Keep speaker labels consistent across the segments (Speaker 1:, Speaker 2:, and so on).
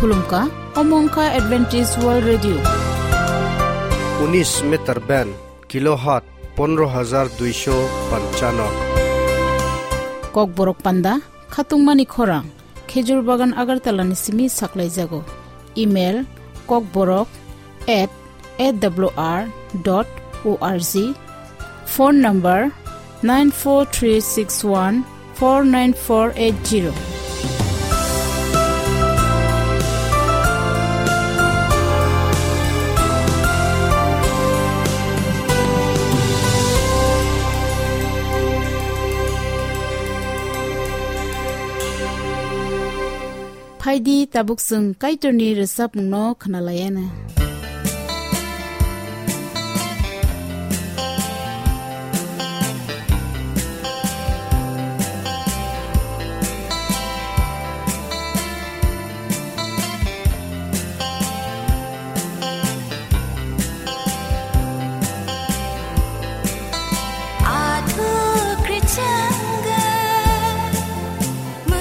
Speaker 1: khulumka Omongka Adventist World Radio
Speaker 2: 19 meter band kilohertz 15295
Speaker 1: Kok borok panda khatung mani khorang khejur bagan agartala ni simi saklai jago email kokborok@awr.org phone number 9436149480 Phaidi tabuk sung kaitoni resap no khnalayana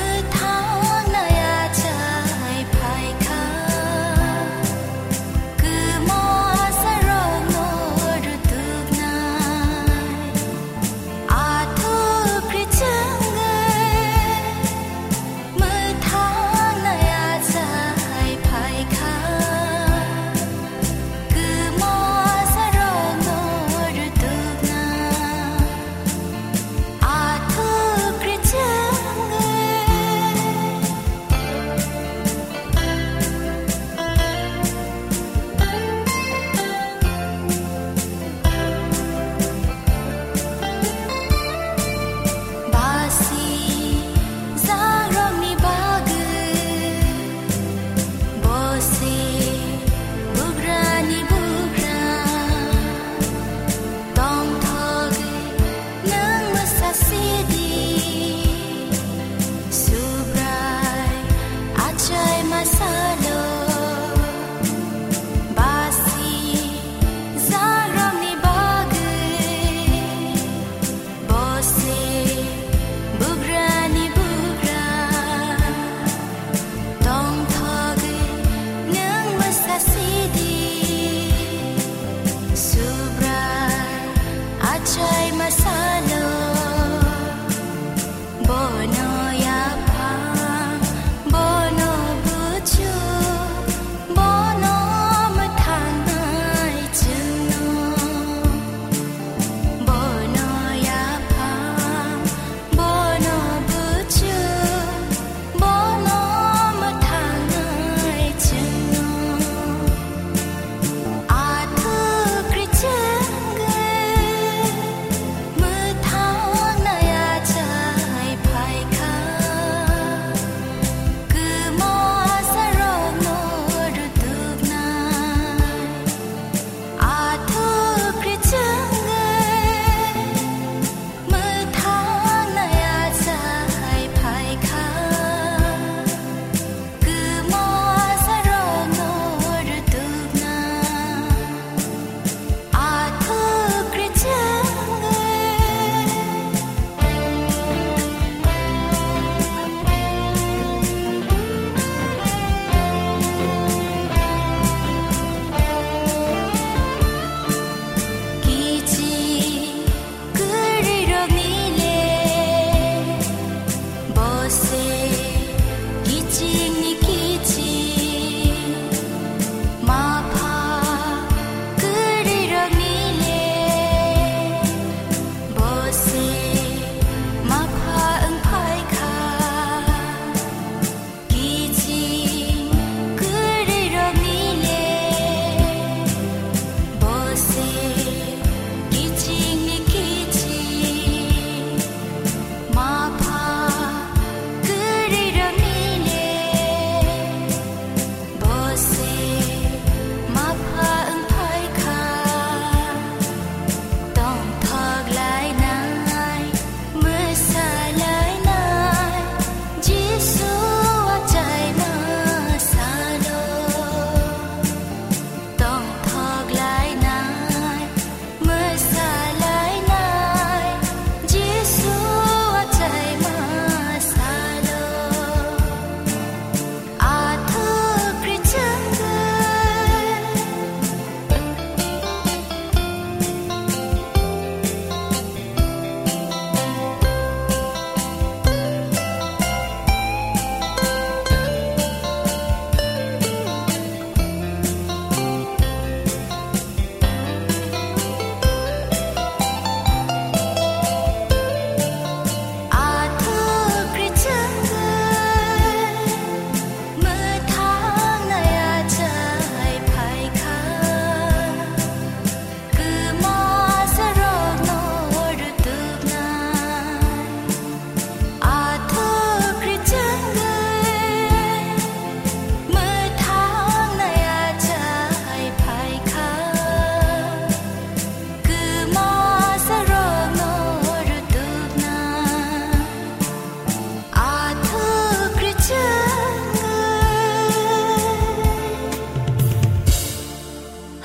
Speaker 3: cứ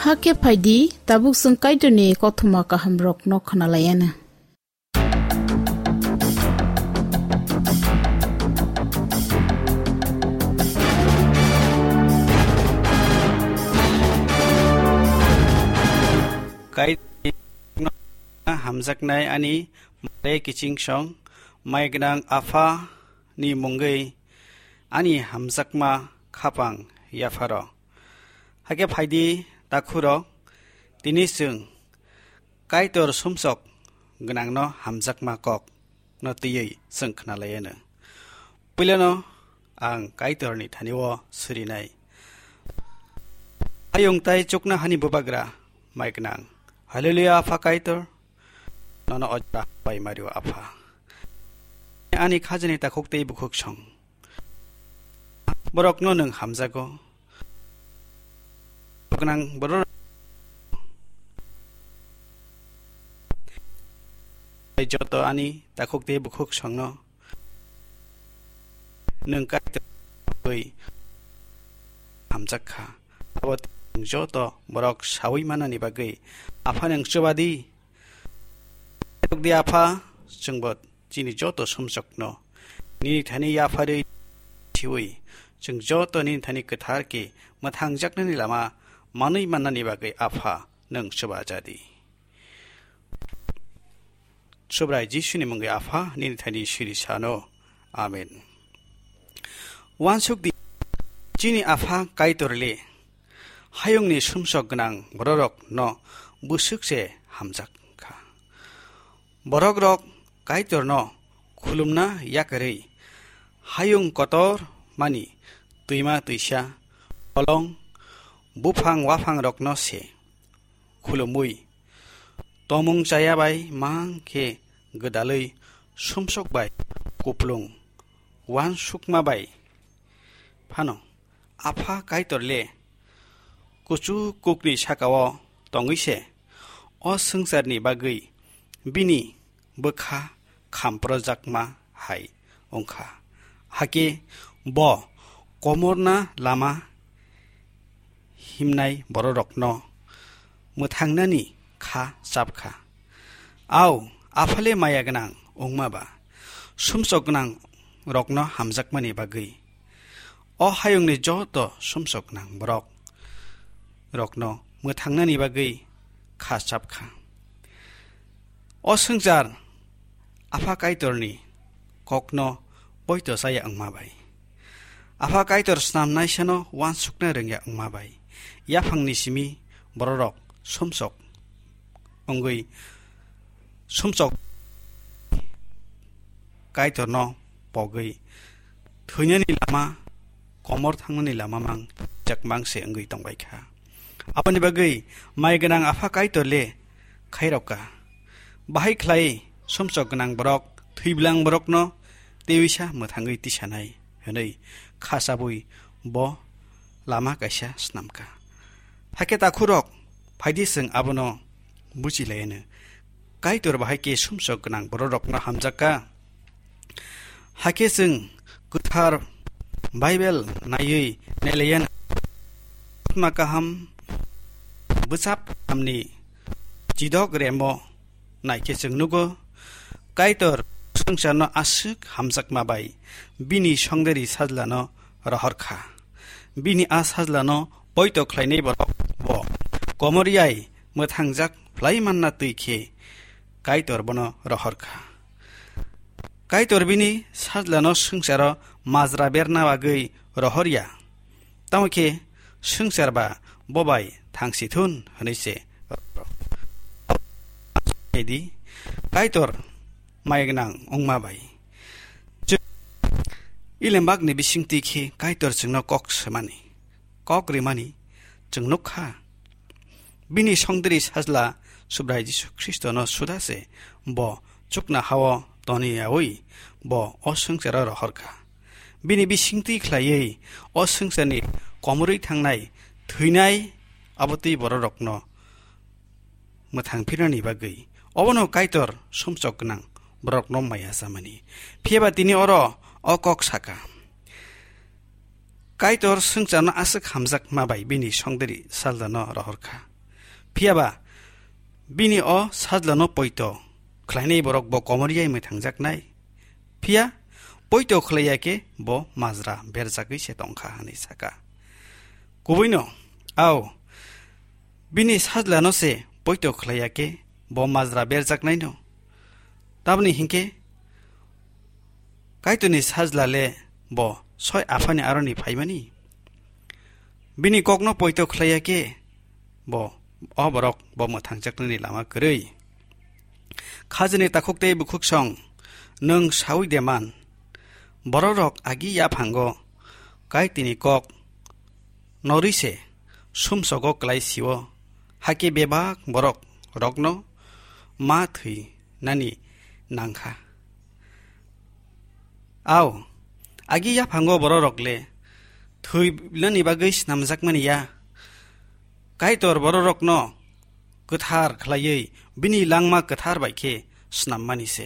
Speaker 1: Hake paidi tabuk sung kaitoni kothuma kahamrok no khanalayana.
Speaker 3: Kait hamjaknai ani mare kiching song maignang afa ni mungai ani hamjakma khapang yafaro hake phaidi takhuro tinisung kaitor sumsok gnang no hamjakma kok no tiyei sengkhna layena pilano ang kaitor ni thaniwo surinai ayung tai chukna hani bubagra maignang Hallelujah afa kaitor nono ojra pai mario afa ani khajani ta khoktei bukhok song borok no nung hamjago gnang boror joto ani ta khoktei bukhok song no nung kaitor oi hamjakha abot joto borok sawi manani bagai afa nang chobadi di afa jungbot jini joto sumsokno ni thani yafare thiwi jung joto ni thani kathar ke mathangjaknani lama manui manani bagai afa nang chobajadi sobrai jisuni mungai afa ni thani shiri sano amen wansuk di jini afa kaitorle 하용니 숨석 그낭 버럭 너 무식세 함작카 버럭럭 가이tor 너 쿨음나 야그레 하용 거tor 마니 tuima tuisa olong bufang wafang rok no se khulumui tomung chaya bai mang ke gedalei sumsok bai kuplung wan sukma bai phano apha kaitor le kuchu kukni sakao tongise o sangsarni bagai bini bokha khamprojakma hai ongkha hake bo komorna lama himnai bororokno muthangnani kha sapkha au afale maya gnang ongmaba sumsok gnang rokno hamjakmani bagai o hayungni joto sumsok gnang borok rokno muthangnani bagai kha sapkha o sungjar afa kaitorni kokno boito saya angmabai afa kaitor snamnai sano wan sukna rengya angmabai yafangni simi bororok sumsok ongoi sumsok kaitorno pogai thunyani lama komor thangnani lama mang jakmang se angoi tongbai kha apani bagai mai ganang afa kaitorle khairoka bahai khlai somsok ganang borok thuiblang borok no tewisa muthangai tisanai hanai khasabui bo lama kaisa snamka haketa khurok phaidi sing abono buchilene kaitor bahai ke somsok ganang borok no hamjaka hake sing kuthar bible nayei neleyan makaham busap amni jidok remo naike singnugo kaitor sungsano asuk hamsak mabai bini songderi sajlano rahorkha bini asajlano poito khlainei borok bo komoriai muthangjak flaimanna tuikhe kaitor bono rahorkha kaitor bini sajlano sungsaro majra berna bagai rahorya tamke sungsarba bobai थांसिथुन हनैसे एदि काइतर माइगनां अंगमाबाय इलेमबागनि बिसिंतिखे काइतर जोंनो कक समानि कक रिमानि जोंनो खा बिनि संदरि साजला सुब्राय जिसु ख्रिस्टनो सुदासे ब चुकना हाव तनियावै ब असंसार रहरखा बिनि बिसिंति खलायै असंसारनि कमरै थांनाय थैनाय aboti bororokno muthangphirani bagai obono kaitor somsok nang borokno maya samani pheba tini oro okok saka kaitor sungchano asuk hamjak mabai bini songderi saldano rahorkha 피아바 비니 사슬라노 포이토 클라이네 버럭 보 거머리에 당작나이 피아 포이토 클라이야게 보 마즈라 베르자기 세동카 하니 사가 고보이노 아오 비니 사슬라노세 포이토 클라이야게 보 마즈라 베르작나이노 다브니 힌케 가이토니 사슬라레 보 소이 아파니 아로니 파이마니 비니 꼭노 포이토 클라이야게 보 어버럭 뭐뭐 당작느니 라마 그르이 카즈네 따콕데이 부쿡성 능 사위데만 버러럭 아기 야판거 가이티니 꼭 너리세 숨서고 클라이시워 하게 베박 버럭 럭노 마트이 나니 낭카 아우 아기 야판거 버러럭레 트이르니 바그이스 남작마니야 가이토르 버러럭노 그타르 클라이이 비니 랑마 그타르 바이케 스남마니세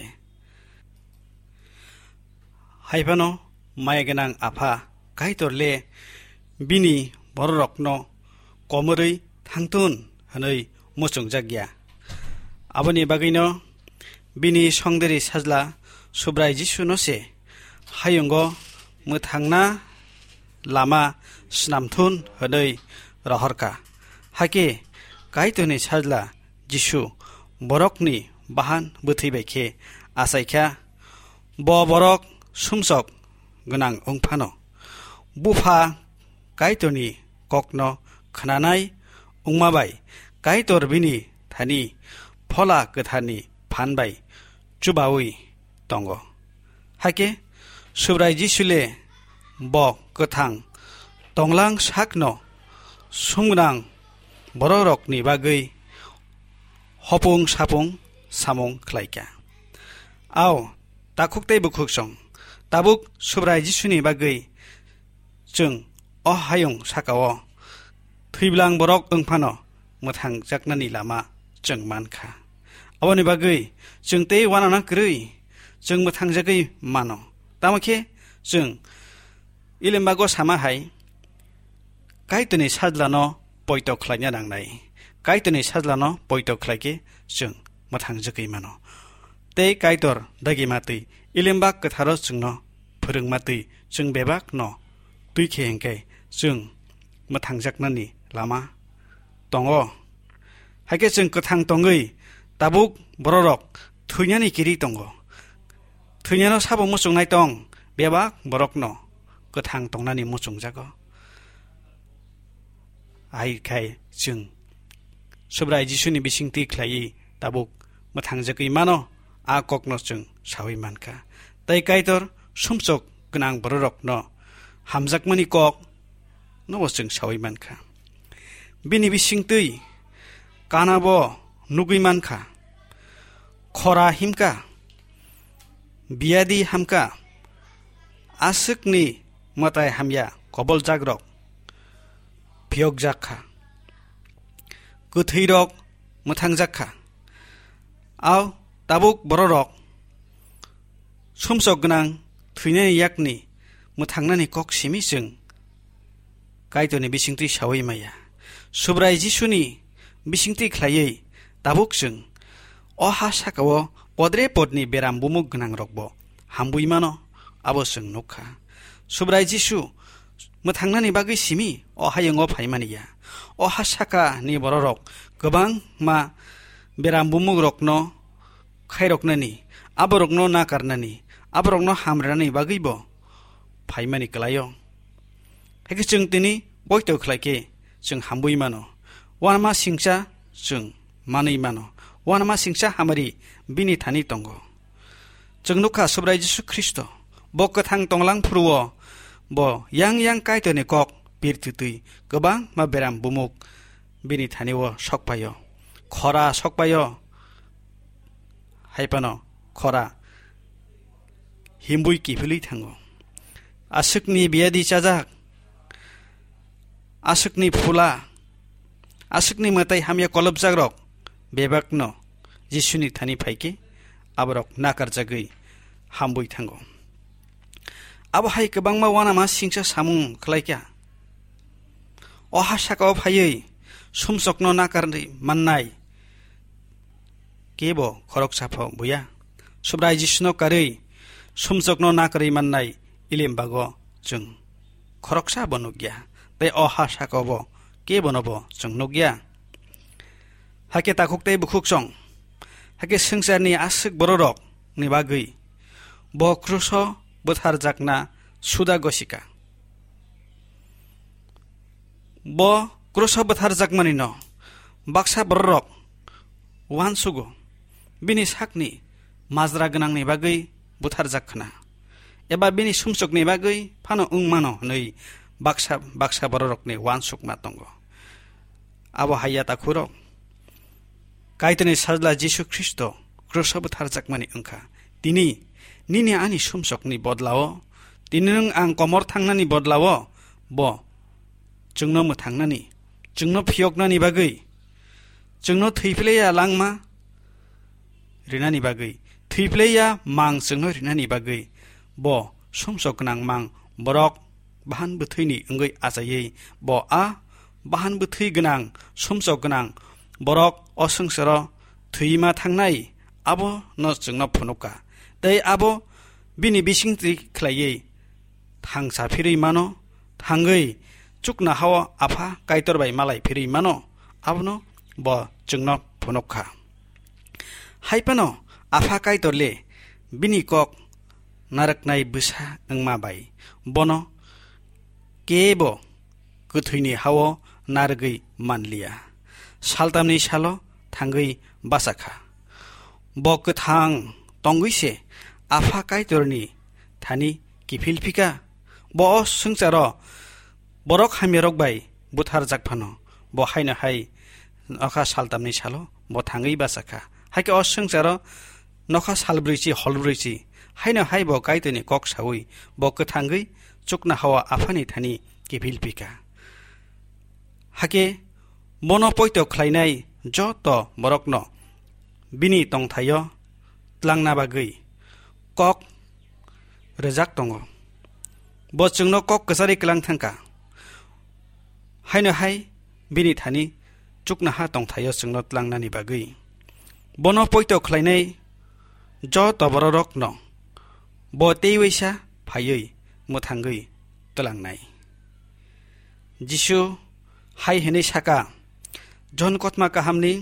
Speaker 3: 하이바노 마야게낭 아파 가이토르레 비니 버러럭노 꼬머르이 탕툰 하너이 모종작이야 아버니 바기노 비니 성들이 사슬라 수브라이 지수노세 하용고 무탕나 라마 스남툰 하너이 러허르카 하게 가이토니 사슬라 지수 버럭니 바한 부티베케 아사이캬 버버럭 숨석 그낭 옹파노 부파 가이토니 꼭노 크나나이 옹마바이 가이토르비니 타니 폴라 그타니 판바이 주바우이 똥고 하게 수브라이 지술레 버 그탕 똥랑 삭노 숭랑 버러럭니 바그이 허봉 사봉 사몽 클라이까 아우 따쿡데이 부쿡성 따북 수브라이 지수니 바그이 증 어하용 사가워 트이블랑 버럭 응파노 무탕작나니 라마 증만카 아버니 바그이 증때이 와나나 그르이 증 무탕작의 마노 따마케 증 일렘바고 사마하이 가이토니 사슬라노 포이토 클라이냐 낭나이 가이토니 사슬라노 포이토 클라이게 증 무탕작의 마노 때 가이토르 다기마뜨이 일렘바 그타로 증노 브릉마뜨이 증베박노 뚜이케행게 증 무탕작나니 라마 똥어 하게 증 그탕 똥의 따북 버러럭 트냐니 길이 똥거 트냐노 사봉 무종나이 똥 베박 버럭노 그탕 똥나니 무종자거 아이카이 증 수브라이 지수니 비싱티 클라이 따북 무탕작의 마노 아곡노 증 사위만카 따이카이tor 숨속 그낭 버러럭노 함작머니 꼭 너버증 사위만카 비니 비싱뜨이 까나보 누구이만카 코라 힘까 비야디 함까 아스크니 머타이 함야 거벌작럭 비역작카 그트이럭 무탕작카 아우 따북 버러럭 숨속 그낭 트이네 약니 무탕나니 꼭 시미증 가이토니 비싱뜨이 샤오이마야 수브라이 지수니 비싱뜨이 클라이이 따북증 어하사가워 뽀드레 뽀드니 베람 부묵 그낭 럭보 함부이마노 아버승 녹카 수브라이 지수 무탕나니 바그이 시미 어하영어 파이마니야 어하사가 니 버러럭 그방 마 베람 부묵 럭노 카이럭나니 아버럭노 나카르나니 아버럭노 함라니 바그이보 파이마니 클라요 해그 증뜨니 보이토 클라이게 증 함부이마노 와나마 싱자 증 마느이마노 와나마 싱자 하마리 비니 타니 똥고 증노카 수브라이 지수 크리스토 버커탕 똥랑 푸르워 뭐 양양 까이더니 꼭 비르트뜨이 그방 마베람 부묵 비니 타니워 석바요 커라 석바요 하이파노 커라 힘부이 끼플리 탕고 아스크니 비야디 짜작 아스크니 풀라 아스크니 마타이 함야 콜럽자그럭 베박노 지수니 타니 파이게 아버럭 나카르자그이 함부이 탕고 아버 하이 그방마 와나마 싱차 사뭉 클라이캬 어하샤가 파이의 숨속노 나카르니 만나이 केबो खरक साफो बुया सुब्राय जिसुनो कारै सुमसकनो नाकरै माननाय इलेम बागो जों खरकसा बनुग्या तै अहा साकबो के बनबो जों नुग्या हाके ताखुकतै बुखुकसं हाके संसारनि आसुक बररक नि बागै ब क्रुसो बोथार जाकना सुदा गसिका ब क्रुसो बोथार जाकमानि न बाक्सा बररक वानसुगो बिनि साकनि माजरा गोनांनि बागै बुथार जाखना एबा बिनि सुमसकनि बागै फानो उंमानो नै बाक्सा बररकनि वानसुकमा दंगो आबो हाया ताखुरक काइतनि साजला जिसु ख्रिस्ट क्रुस बुथार जाकमानि अंखा तिनि निनि आनि सुमसकनि बदलाव तिनि नों आं कमर थांनानि बदलाव ब जोंनो मोथांनानि जोंनो फियकनानि बागै जोंनो थैफ्लेया लांमा रिनानि बागै थैफ्लेया मां जोंनो रिनानि बागै ब समसक गोनां मां बरक बाहान बोथैनि ओंगै आजायै ब आ बाहान बोथै गोनां समसक गोनां बरक असंसार थैमा थांनाय आबो न जोंनो फुनुका दै आबो बिनि बिसिंत्रि खलायै थांसा फिरै मानो थांगै चुकना हाव आफा काइतरबाय मालाय फिरै मानो आबनो ब जोंनो फुनुका हाइपानो आफा काइतरले बिनि कक नारकनाय बुसा ओंमाबाय बनो केबो गोथैनि हाव नारगै मानलिया सालतामनि सालो थांगै बासाखा ब गोथां तंगैसे आफा काइतरनि थानि किफिलफिका ब संसार बरक हामिरक बाय बुथार जाकफानो ब हायनो हाय नखा सालतामनि सालो ब थांगै बासाखा हायके असंसार नखा सालब्रैसि हलब्रैसि हायनो हाय ब काइतनि कक सावै ब गोथांगै चुकना हावा आफानि थानि किफिलफिका हाके बनो पयतो खलायनाय जत बरकनो बिनि तंथायो tlangna bagै कक रजाक दङ ब जोंनो कक गसारि कलां थांका हायनो हाय बिनि थानि चुकना हा तंथायो जोंनो tlangनानि bagै बनो पयतो खलायनाय जत बररक न ब तेवैसा फायै मोथांगै तलांनाय जिसु हाय हेनै साका जन कथमा काहामनि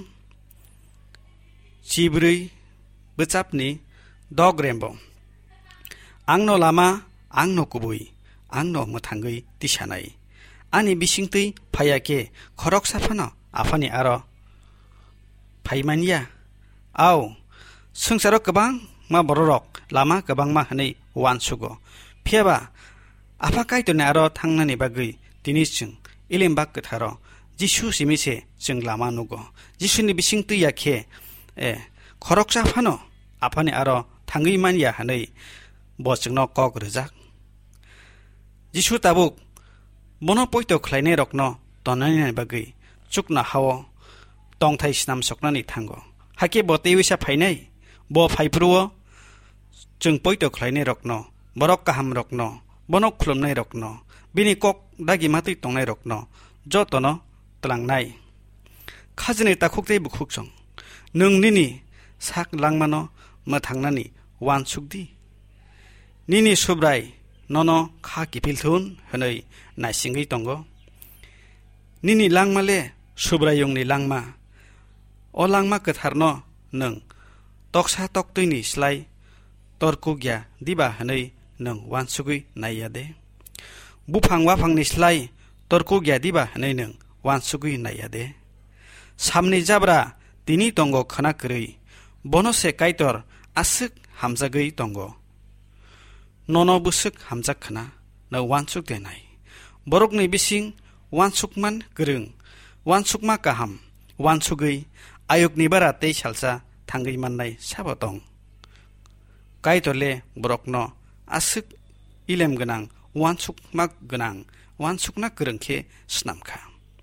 Speaker 3: चिब्रै बोचापनि दग रेम्बो आंनो लामा आंनो कुबै आंनो मोथांगै तिसानाय आनि बिसिंतै फायाके खरक साफानो आफानि आरो फाइमानिया आव संसार गोबां मा बररक लामा गोबां मा हनै वानसुगो फियाबा आफा काइतने आरो थांनानि बागै दिनिसिं इलेमबा गोथारो जिसु सिमिसे जों लामा नुगो जिसुनि बिसिंतै याखे खरक साफानो आफानि आरो थांगै मानिया हनै बजोंनो कक रजाक जिसु ताबुक बनो पयतो खलायनाय रकनो तनायनाय बागै चुकना हावो तंथाय स्नाम सकनानि थांगो हाके बतेविसा फायनाय ब फाइफ्रुओ जों पयतो खलायनाय रकनो बरक काहाम रकनो बनो खुलुमनाय रकनो बिनि कक दागि मातै तंनाय रकनो जतनो तलांनाय खाजनै ताखुकतै बुखुकसं नोंनिनि साक लांमानो मोथांनानि वानसुकदि निनि सुब्राय ननो खा किफिलथुन हनै नायसिंगै दंगो निनि लांमाले सुब्रायंनि लांमा अ लांमा गोथारनो नों तकसा तक्तैनि स्लाय तरकुग्या दिबा हनै नों वानसुगै नायादे बुफां वाफांनि स्लाय तरकुग्या दिबा हनै नों वानसुगै नायादे सामनि जाब्रा तिनि दंगो खनाकरै बनसे काइतर आसुक हामजागै दंगो ननो बुसुक हामजाक खना न वानसुक देनाय बरकनि बिसिं वानसुकमान गोरों वानसुकमा काहाम वानसुगै आयुगनि बारा तै सालसा थांगै माननाय साबो दं काइतरले बरकनो आसुक इलेम गोनां वानसुकमा गोनां वानसुकना गोरोंखे स्नामखा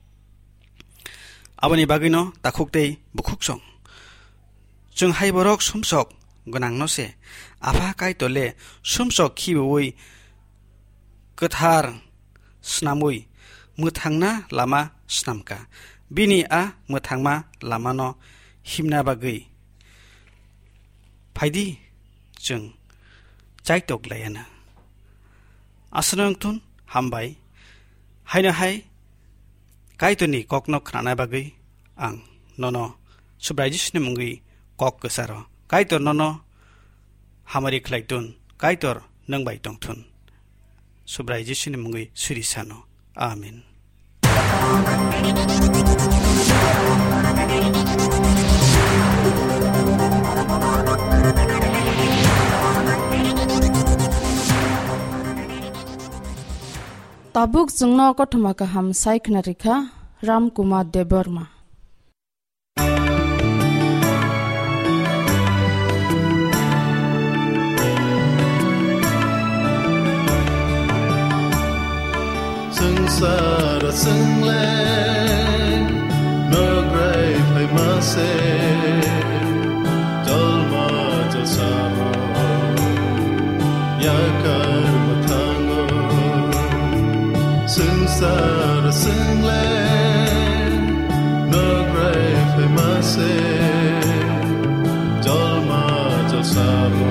Speaker 3: आबनि बागैनो ताखुकतै बुखुकसं जों हाय बरक समसक गोनां नसे आफा काइतरले समसक खिबोवै गोथार स्नामै मोथांना लामा स्नामका bini a mothangma lamano himna bagui phaidi जों जायटक लायाना आसनंथुन हामबाय हायनाहाय कायतनि ककनो खनाना बागै आं ननो सुब्रायजिसनि मुंगै कक गोसार कायतर ननो हामारि खलायतुन कायतर नंबाय दंथुन सुब्रायजिसनि मुंगै सुरिसानो आमीन।
Speaker 4: Tabuk jengno kothoma kaham saikna rikha Ram Kumar Deborma.
Speaker 5: Sengsara sengle nograi phai mase jalma jalsaro yakar mathango sengsara sengle nograi phai mase jalma jalsaro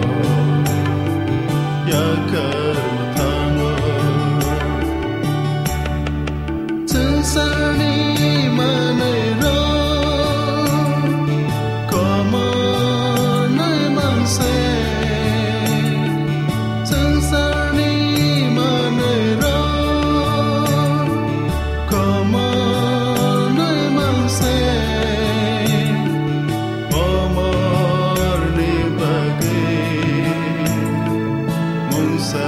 Speaker 5: yakar mathango Sani manero como nai mangse Sani manero como nai mangse Amor ni bagi mungsa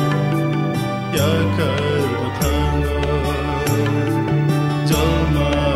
Speaker 5: Yakar mathango jalma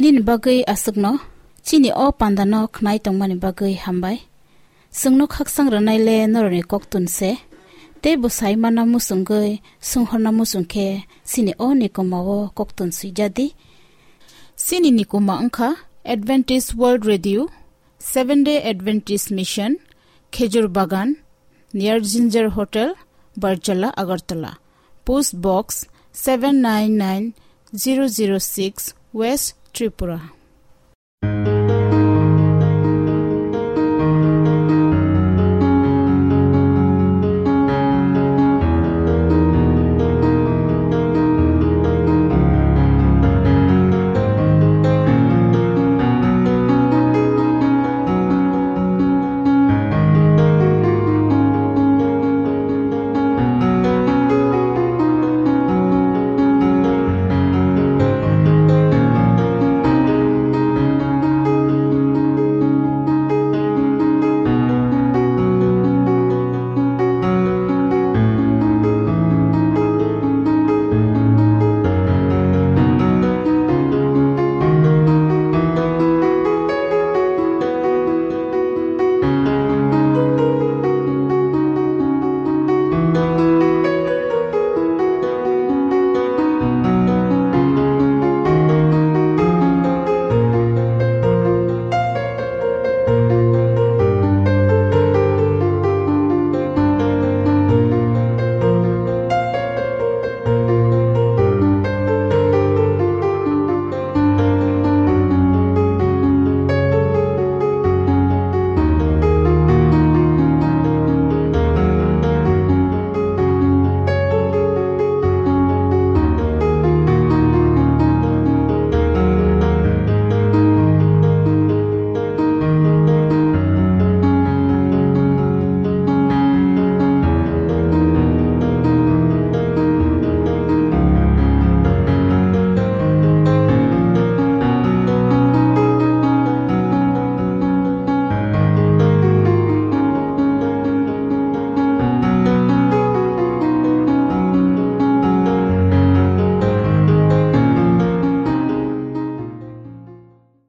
Speaker 1: Binin bagay asagno chini o pandano khnai tongmani bagay hambai sungno khaksang ranai le norni koktun se te busai mana musungay sunghorna musungke sini o nikomawo koktun sujadi sini nikoma angkha Adventist World Radio 7-day Adventist Mission Khejur Bagan near Ginger Hotel Barjala Agartala Post Box 799006 West Tripura